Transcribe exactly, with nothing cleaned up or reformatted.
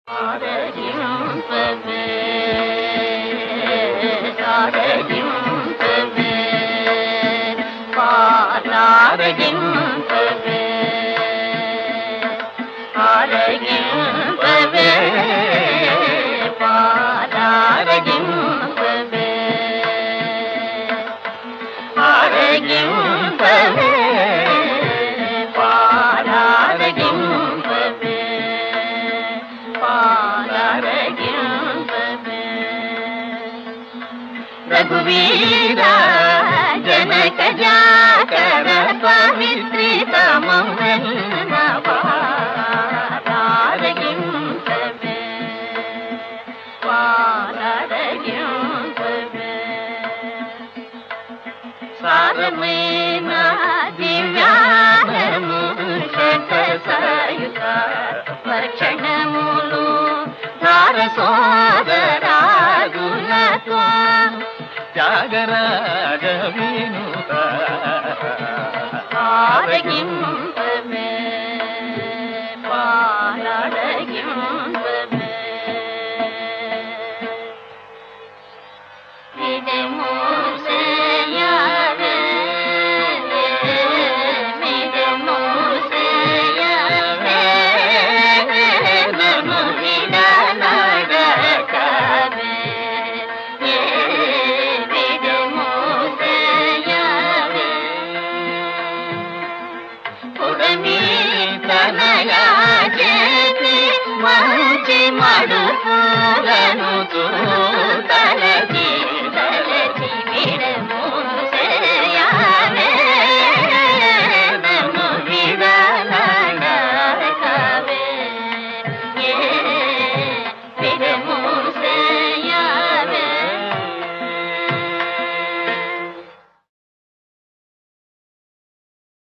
ఆరగింపవే ఆరగింపవే పాలారగింపవే ఆరగింపవే పాలారగింపవే ఆరగింపవే పాలారగింపవే పాలారగింపవే రఘువీర జనక జాకర పవిత్రితమౌన పాలారగింపవే పాలారగింపవే సారమైన దివ్యానము శతసాయుధ వర్షణములు ధార సోదరాగులతో త్యాగరాజ వినుత ఆరగింపవే పాలారగింపవే మిదమూసేయవే మిదమూసేయవే నము విననడకవే మిదమూసేయవే పురమీ తనయా చేసి మంచి మడుపులను